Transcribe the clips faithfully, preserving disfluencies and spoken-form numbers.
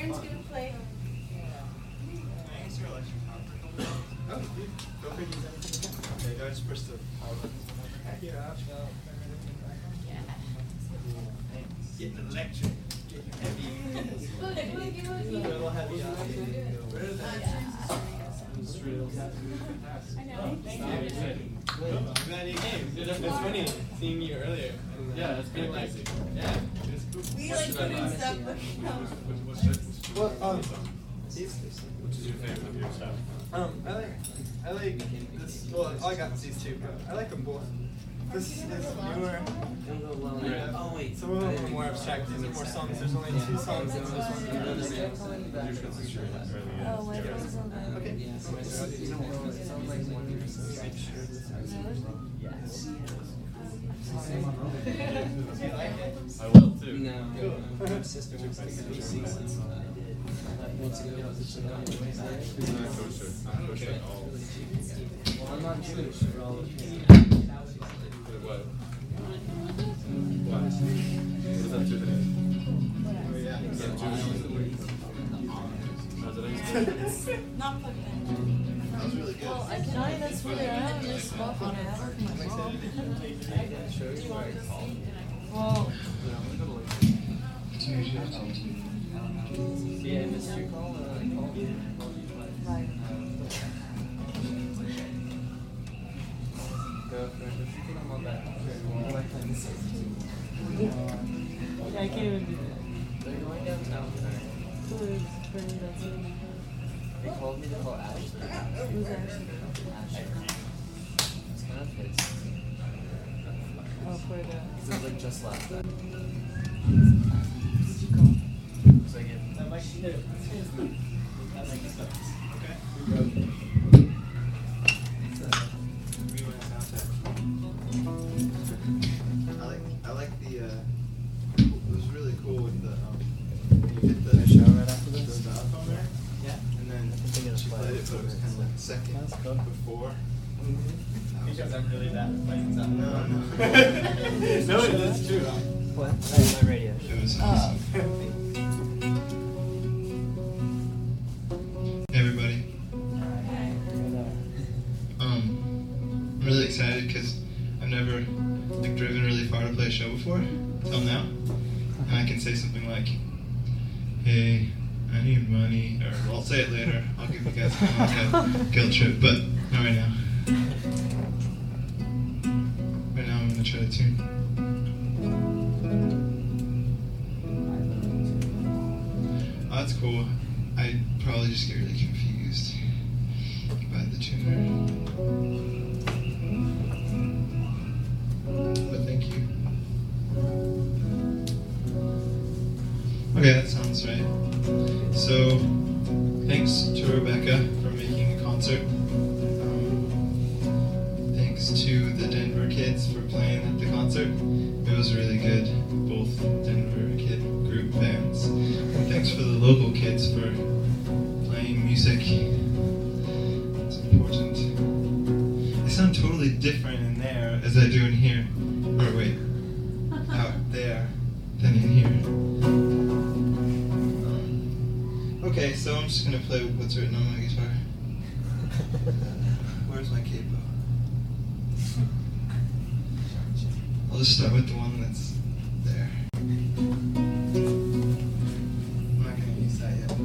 Aaron's gonna play. Oh, dude. Feel free to use anything. Okay, do I just push the power buttons? Yeah. Get electric. Get heavy. Boogie, boogie, boogie. Little heavy. Where are the I know. Glad you came. It's funny seeing you earlier. Yeah, that's pretty like, basic. yeah, it's cool. We like putting stuff with Well, um, Which is your favorite of your stuff? um, I like, I like this. Well, I got these two, but I like them both. This is newer. Oh, wait. Some of them are more abstract. These are more songs. There's only two songs in this one. Oh, wait, it was on the- Okay. I will too. No, my sister wants to go to see some. I did. Wants to go to the I'm not kosher. I'm kosher at all. Well, I'm not Jewish. We're all What? What? What does that do to me? Is that Jewish? How's it like? Not plugged in. Well, I can I that's where they're at in this smoking hour. Well, Yeah, I missed your call. Uh, I called you. right. Girlfriend, if you think I'm on that, I like playing this. Yeah, I can't even do that. They're going downtown tonight. Who is bringing that to me? They called me to call Ashley. Who's actually? Ashley. It's kind of pissed. Oh, for the. Because it was like just last night. Did you call? So I get. That might be there. That might be stuff. Okay. I like I like the uh it was really cool with the um you hit the show right after this the dial there. Yeah. And then she played it, but it was kinda like second before. Because I'm really bad at playing stuff. No, no. No, that's true. What? Oh, my radio. It was Oh. awesome. Hey everybody. Um I'm really excited because I've never like driven really far to play a show before till now. And I can say something like, hey, I need money, or well, I'll say it later. I'll give you guys kind of like a guilt trip, but not right now. Right now I'm gonna try to tune. Oh, that's cool. I'd probably just get really confused by the tuner. But thank you. Okay, that sounds right. So, thanks to Rebecca for making a concert. Um, thanks to the Denver kids for playing at the concert. It was really good, both Denver kid group bands. And thanks for the local kids for playing music. It's important. I sound totally different in there as I do in here. Or wait, out there than in here. Um, okay, so I'm just gonna play what's written on my guitar. Where's my capo? I'll just start with the one that's there. I'm not gonna use that yet.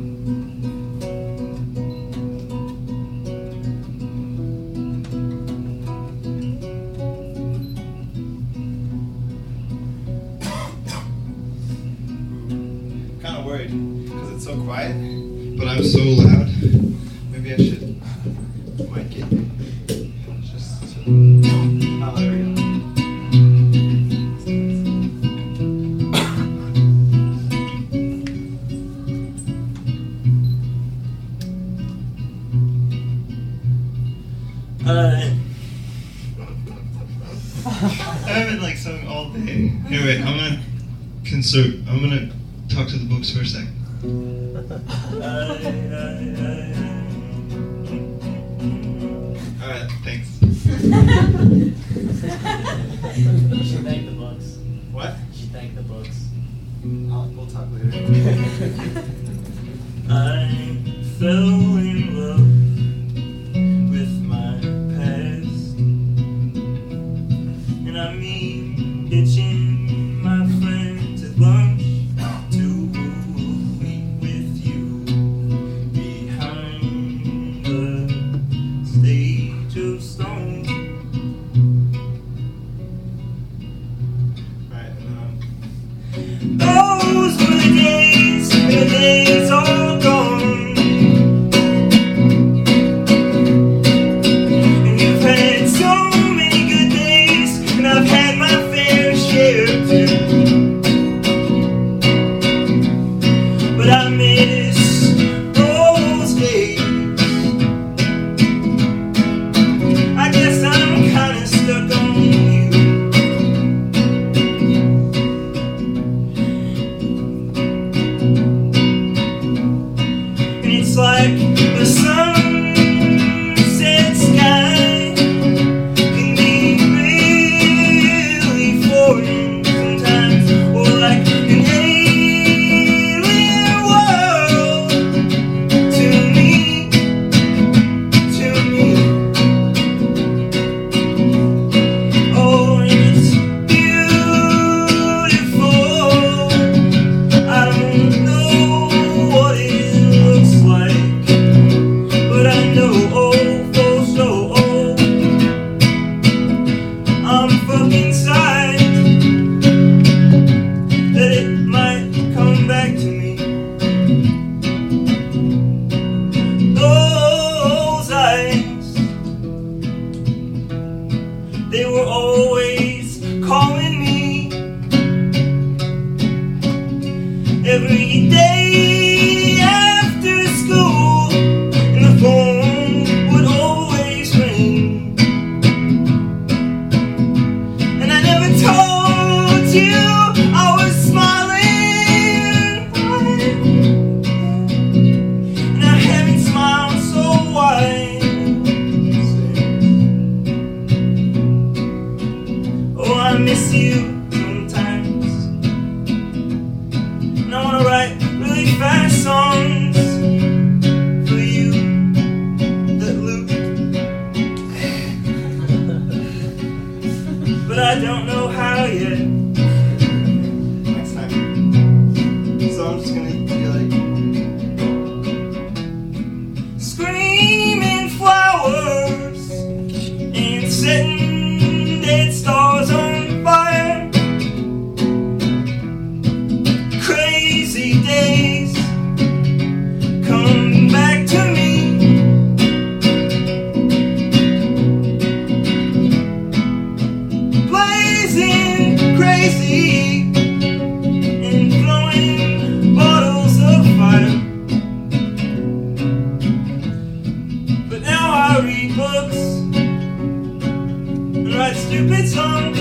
Kind of worried because it's so quiet, but I'm so loud. Maybe I should mic it. Just oh, there we go. Uh, I haven't like sung all day. Anyway, I'm gonna conserve. I'm gonna talk to the books for a sec. All right, thanks. You should thank the books. What? You should thank the books. I'll, we'll talk later. fell in love with my past. And I mean ditching my friends at lunch to eat with you behind the stage of stone. Alright, and um, Those were the days, the days all gone. And you've had so many good days, and I've had my fair share too. But I miss those days. I guess I'm kinda stuck on you. It's like the sunset sky can be really foreign sometimes, or like an alien world to me, to me. Oh, and it's beautiful. I don't know what it looks like, but I know, oh, for so, oh, I'm fucking psyched that it might come back to me. Those eyes, they were always calling me every day after school, and the phone would always ring. And I never told you I was smiling, and I haven't smiled so wide. Oh, I miss you sometimes. And I wanna write really fast songs for you that loop. But I don't know how yet. next time. So I'm just gonna be like, Screaming flowers and setting dead stars on fire. Crazy days come back to me. Blazing crazy and blowing bottles of fire. But now I read books and write stupid songs.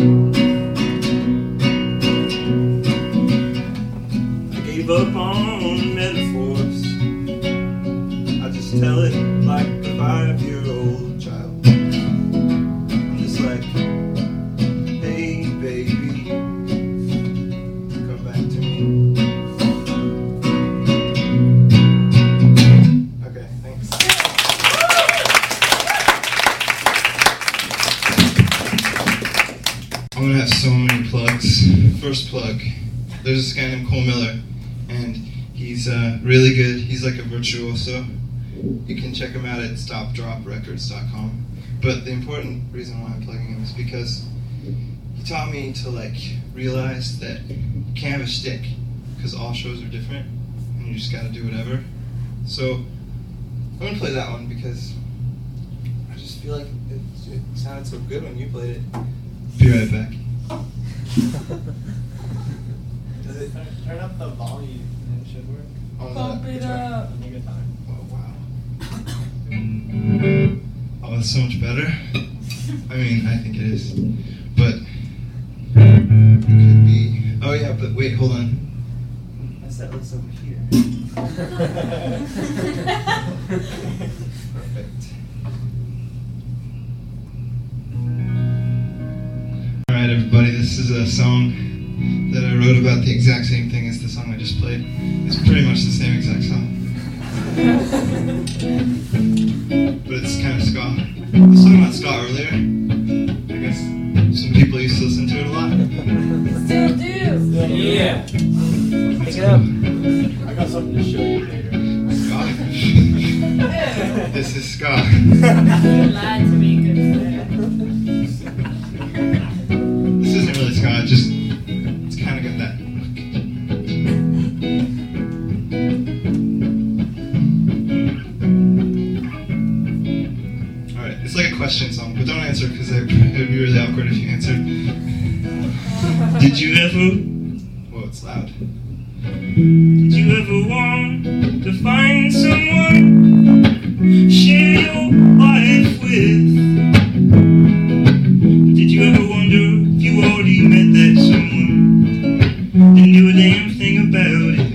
I gave up on metaphors. I just tell it like a five-year-old child. I'm just like, hey baby, come back to me. okay, thanks. I'm gonna have so many plugs. First plug, there's this guy named Cole Miller, and he's uh, really good. He's like a virtuoso. You can check him out at stop drop records dot com. But the important reason why I'm plugging him is because he taught me to like realize that you can't have a shtick, because all shows are different, and you just gotta do whatever. So I'm gonna play that one because I just feel like it, it sounded so good when you played it. Be right back. Does it turn, turn up the volume and it should work? On Bump the it guitar. up. On the guitar. Oh wow. Oh, that's so much better. I mean, I think it is, but it could be. Oh yeah, but wait, hold on. That's that list over here. Perfect. All right, everybody. This is a song that I wrote about the exact same thing as the song I just played. It's pretty much the same exact song. but it's kind of ska. I was talking about ska earlier. I guess some people used to listen to it a lot. Still do. Yeah. Pick it up. I got something to show you later. Ska. This is ska. You lied to me, good friend. This isn't really ska. It just it's kind of got that look. All right, it's like a question song, but don't answer because it would be really awkward if you answered. Did you ever, Whoa, it's loud. did you ever want to find someone, share your life with? Did you ever wonder if you already met that someone, didn't do a damn thing about it?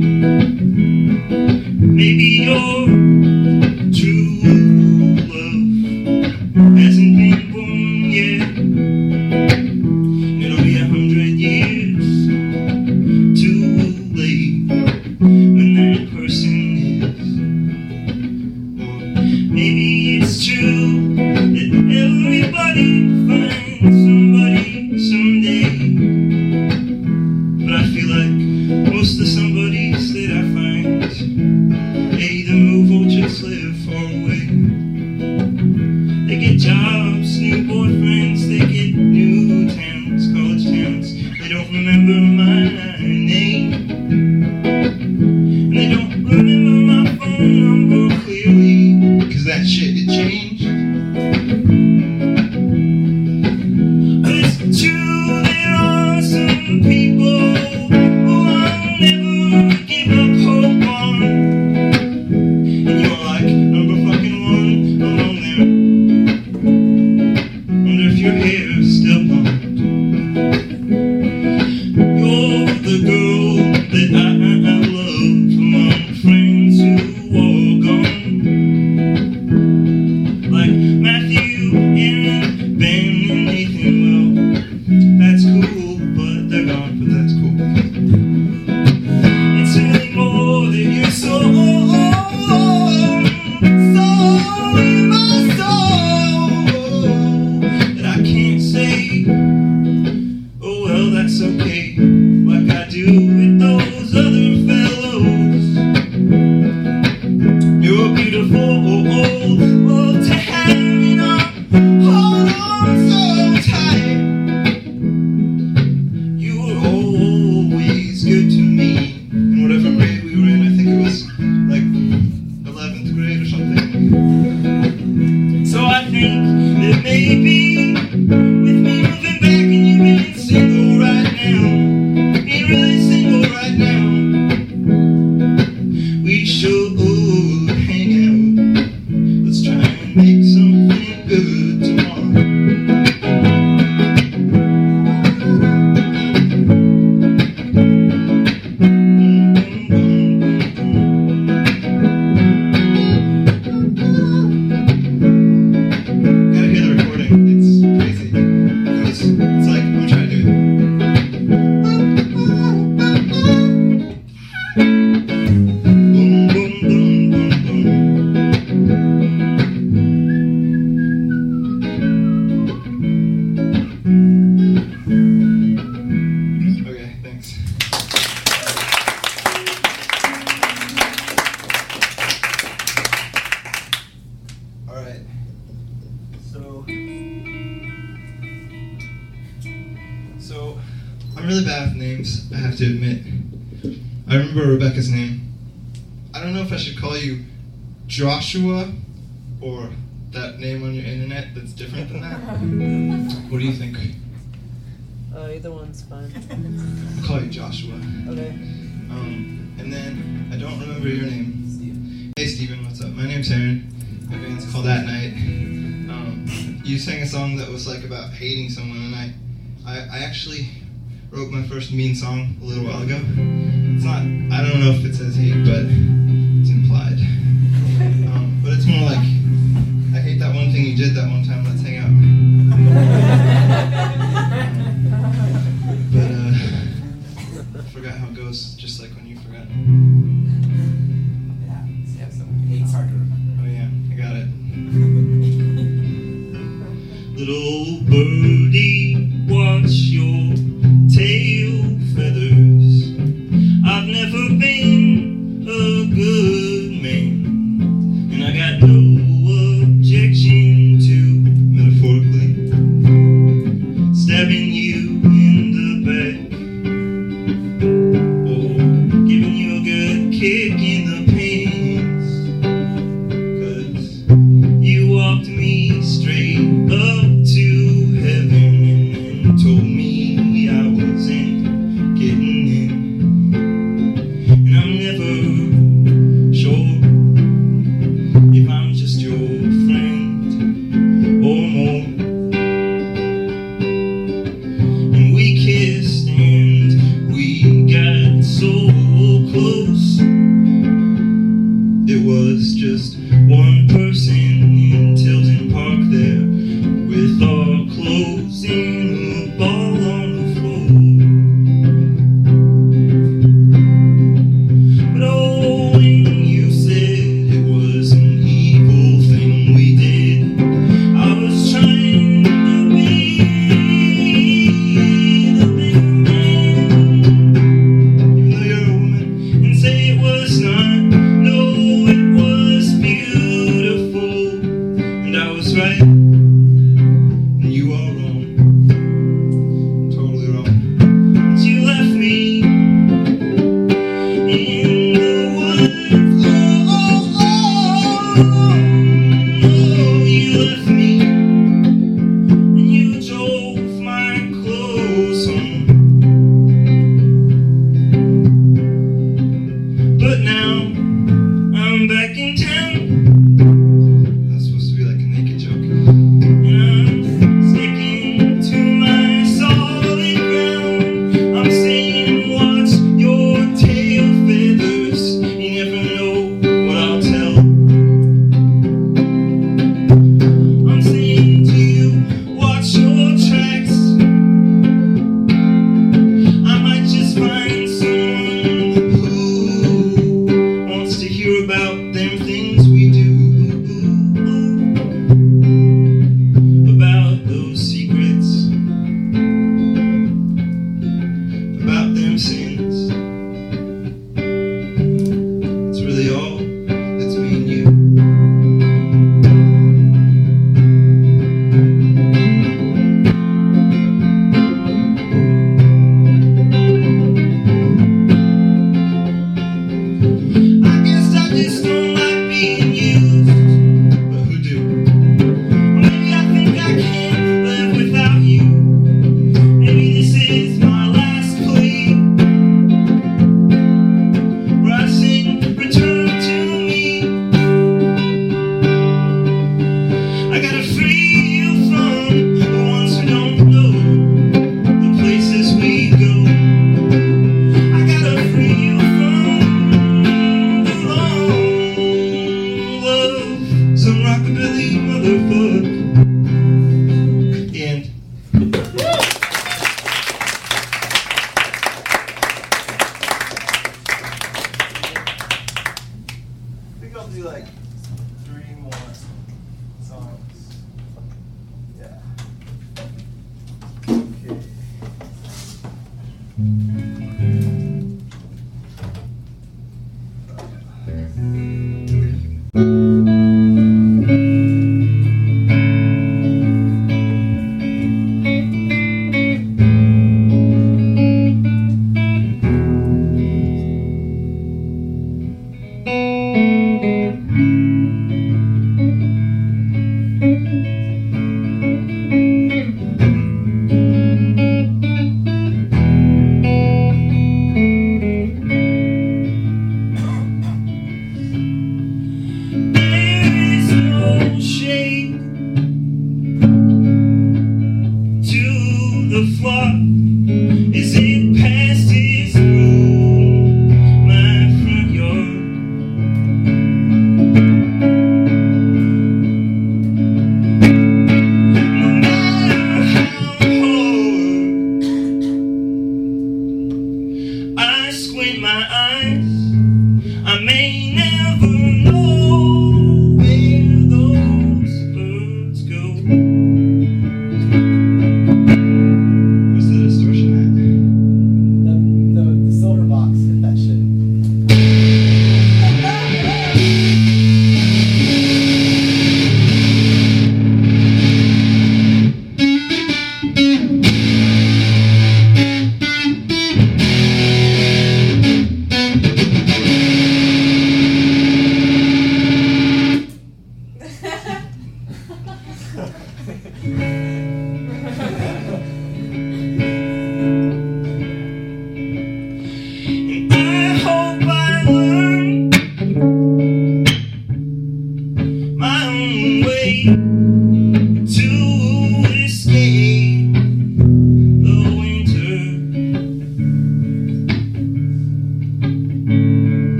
Maybe your true love hasn't been born yet. It'll be a hundred years too late when that person is. Or maybe it's true that everybody finds somebody someday. But I feel like most of the somebodies that I find, they either move or just live far away. They get jobs, new boyfriends, they get new towns, college towns. They don't remember my name, and they don't remember my phone number clearly, cause that shit it changed. But it's true, there are some people who I'll never give up hope on, and you're like number fucking one along there. Wonder if your hair's still blonde. You're the girl that I, I love among friends who are gone. Like Matthew and Ben and Nathan. Well, that's cool, but they're gone, but that's cool. It's really more than your soul, soul in my soul, that I can't say, oh well, that's okay, like I do with those other fellows. You're beautiful, oh, to have me now, hold on so tight. You were always good to me, in whatever grade we were in. I think it was like eleventh grade or something. So I think that maybe with me moving back and you being single right now, being really single right now, we should hang out. Let's try and make something good tomorrow. Gotta hear the recording. It's crazy. It's, it's like, I'm trying to do it. Boom, boom, boom, boom, boom. Okay, thanks. All right. So, so I'm really bad with names, I have to admit. I remember Rebecca's name. I don't know if I should call you Joshua or that name on your internet that's different than that. What do you think? Oh, either one's fine. I'll call you Joshua. Okay. Um, and then I don't remember your name. Steven. Hey Steven, what's up? My name's Aaron. My band's called At Night. Um, you sang a song that was like about hating someone, and I, I, I actually wrote my first mean song a little while ago. It's not, I don't know if it says hate, but it's implied. Um, but it's more like, I hate that one thing you did that one time, let's hang out. But uh, I forgot how it goes, just like when you forgot. kick in the pants, 'cause you walked me straight up to heaven and then told me I wasn't getting in. And I'm never sure if I'm just your friend or more. And we kissed and we got so close. It was just one person in Tilden Park there, with our clothes in a ball on the floor. But oh, when you said it was an evil thing we did, I was trying to be the big man, even though you're a woman, and say it was not. No, it was beautiful, and I was right, and you are wrong, totally wrong. But you left me in the woods. Oh, oh, oh, oh, you left me, and you drove my clothes home. But now I'm back in town. That's supposed to be like a naked joke. And I'm sticking to my solid ground. I'm saying, watch your tail feathers. You never know what I'll tell. I'm saying to you, watch your tracks. I might just find someone who wants to hear about them things we do, about those secrets, about them sins. It's really all that's me and you. I guess I just don't like being used, but who do? Or maybe I think I can't live without you. Maybe this is my last plea, where I sing, return to me. I gotta free you from the ones who don't know the places we go. I gotta free you from the long love, some rockabilly motherfucker. And I think I'll do like three more songs. Yeah. Okay.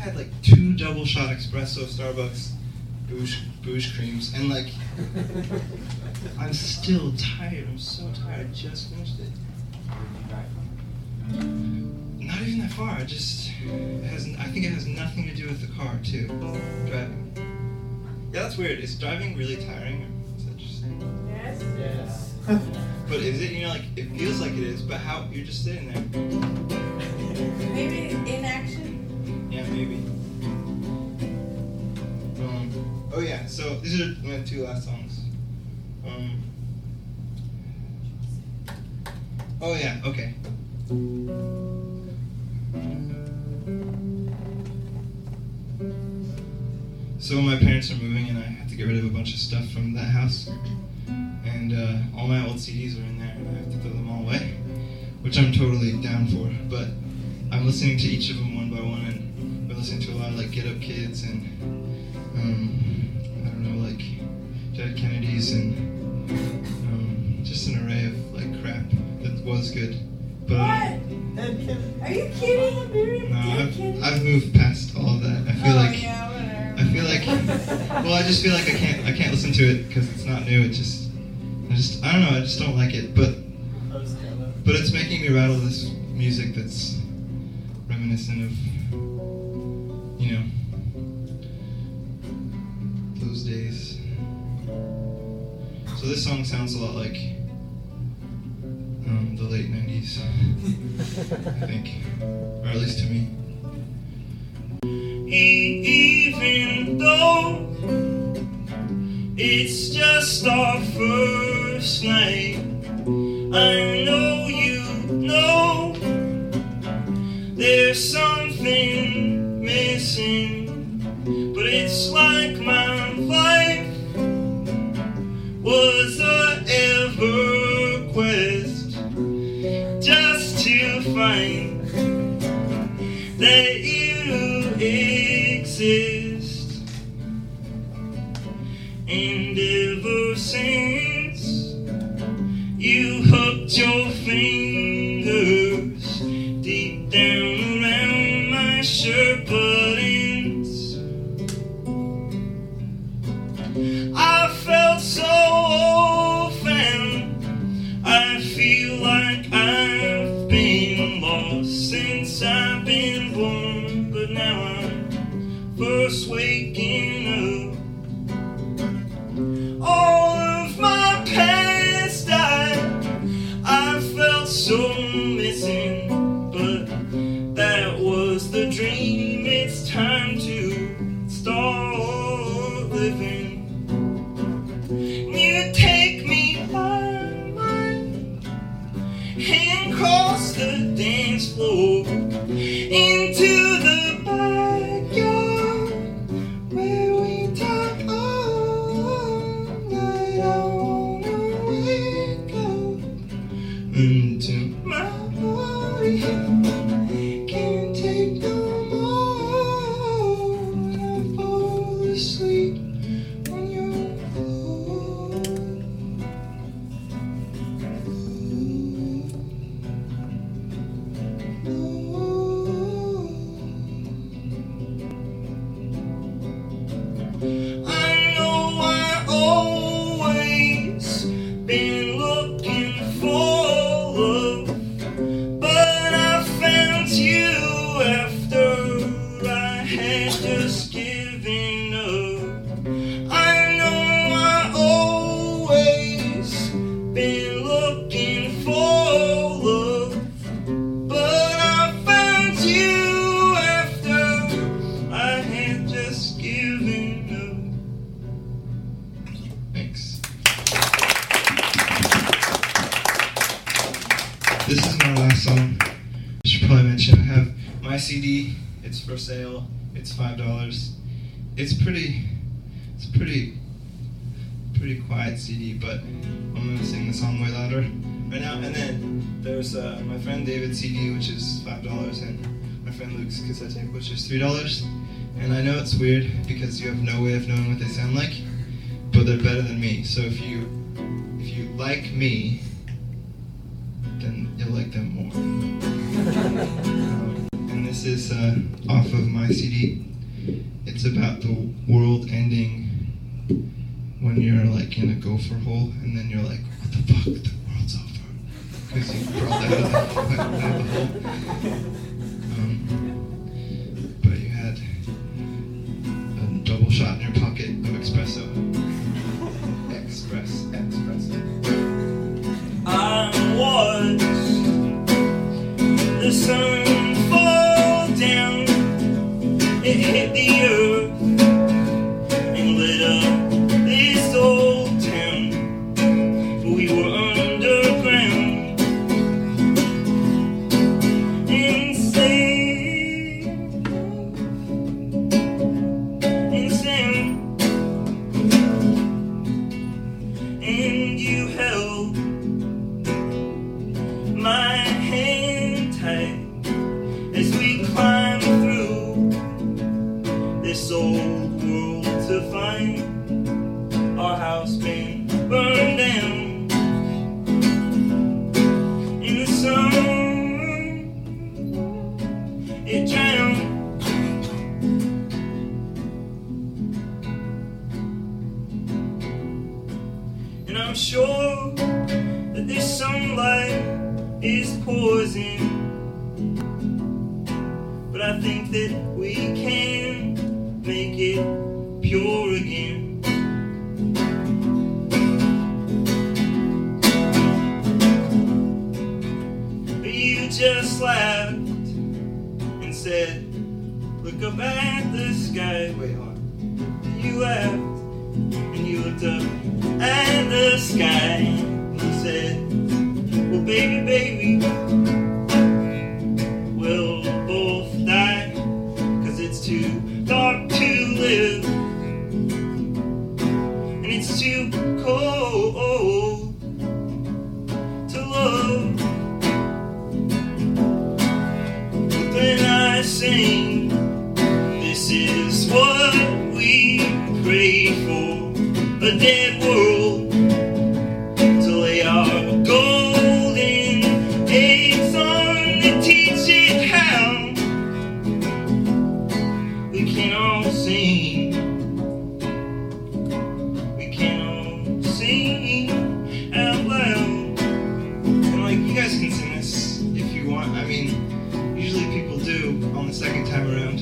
had like two double shot espresso Starbucks booze, booze creams, and like, I'm still tired. I'm so tired. I just finished it. Not even that far. It just it has. I think it has nothing to do with the car too. Driving. Yeah, that's weird. Is driving really tiring? Or is that just? Yes. Yes. But is it? You know, like it feels like it is. But how? You're just sitting there. Maybe inaction. Yeah, maybe. Um. Oh yeah. So these are my two last songs. Um. Oh yeah. Okay. So my parents are moving, and I have to get rid of a bunch of stuff from that house. And uh, all my old C Ds are in there, and I have to throw them all away, which I'm totally down for. But I'm listening to each of them one by one, and we're listening to a lot of like Get Up Kids and um, I don't know, like Dead Kennedys and um, just an array of like crap that was good. But um, What? Are you kidding? Miriam? no, Dead I've, Kennedy? I've moved past all of that. I feel oh, like yeah, whatever. I feel like well, I just feel like I can't I can't listen to it because it's not new. It just I just I don't know. I just don't like it. But but it's making me rattle this music that's reminiscent of you know those days. So this song sounds a lot like um, the late nineties, I think, or at least to me. Even though it's just our first night, I know you know there's something missing, but it's like my life was a EverQuest just to find that you exist. And ever since you hooked your fingers deep down around my shirt buttons, I felt so found. I feel like I've been lost since I've been born, but now I'm first waking up. All of my past I, I felt so missing, but that was the dream. It's time to start living. You take me by my hand, cross the dance floor into the backyard where we talk all night. I wanna wake up into my body. Can't take no more. I fall asleep on your floor. I know I always been looking for love, but I found you after I had just given up. I know I always been looking for love, but I found you after I had just given up. Thanks. This is my last song. I should probably mention I have my C D. It's for sale. It's five dollars. It's pretty. It's pretty. Pretty quiet C D, but I'm gonna sing the song way louder right now. And then there's uh, my friend David's C D, which is five dollars, and my friend Luke's cassette tape, which is three dollars. And I know it's weird because you have no way of knowing what they sound like, but they're better than me. So if you if you like me, then you'll like them more. Um, and and this is uh, off of my C D. It's about the world ending when you're like in a gopher hole, and then you're like, what the fuck, the world's over. Because you crawled out of the, out of the hole. Um, but you had a double shot in your pocket of espresso. Express, espresso. I watched the sun fall down. It hit the earth and lit up this old town. We were underground, insane, insane. And you held my hand tight as we climbed through this old world to find our house been burned down in the sun. It drowned. And I'm sure that this sunlight is poison, but I think that we can make it pure again. But you just laughed and said, look up at the sky. Wait, hold on. You laughed and you looked up at the sky and you said, well, baby, baby, we'll both die, 'cause it's too dark to live, and it's too cold to love. But then I sing, this is what we pray for, a dead world to lay our golden eggs on and teach it how. We can all sing, we can all sing out loud. And like, you guys can sing this if you want. I mean, usually people do on the second time around.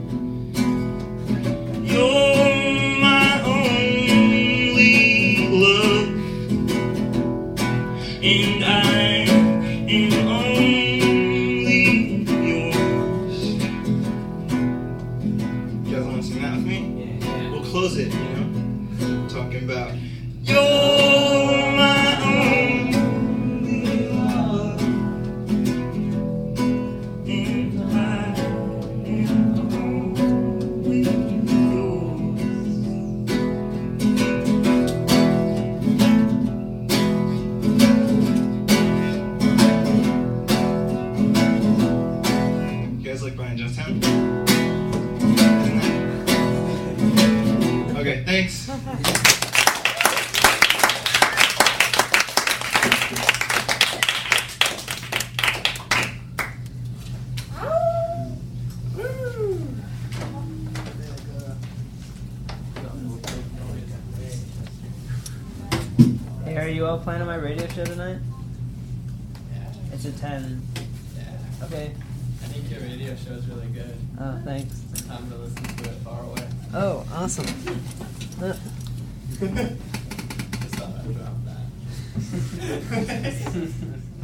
You're my only love, and I am only yours. You guys want to sing that with me? We'll close it, you know? Talking about You're my only love, and I am only yours. You guys like Brian Jonestown? Okay, thanks. Hey, are you all playing on my radio show tonight? It's at ten. Okay. I think your radio show is really good. Oh, thanks. Time to listen to it far away. Oh, awesome. Uh, Just thought I'd drop that.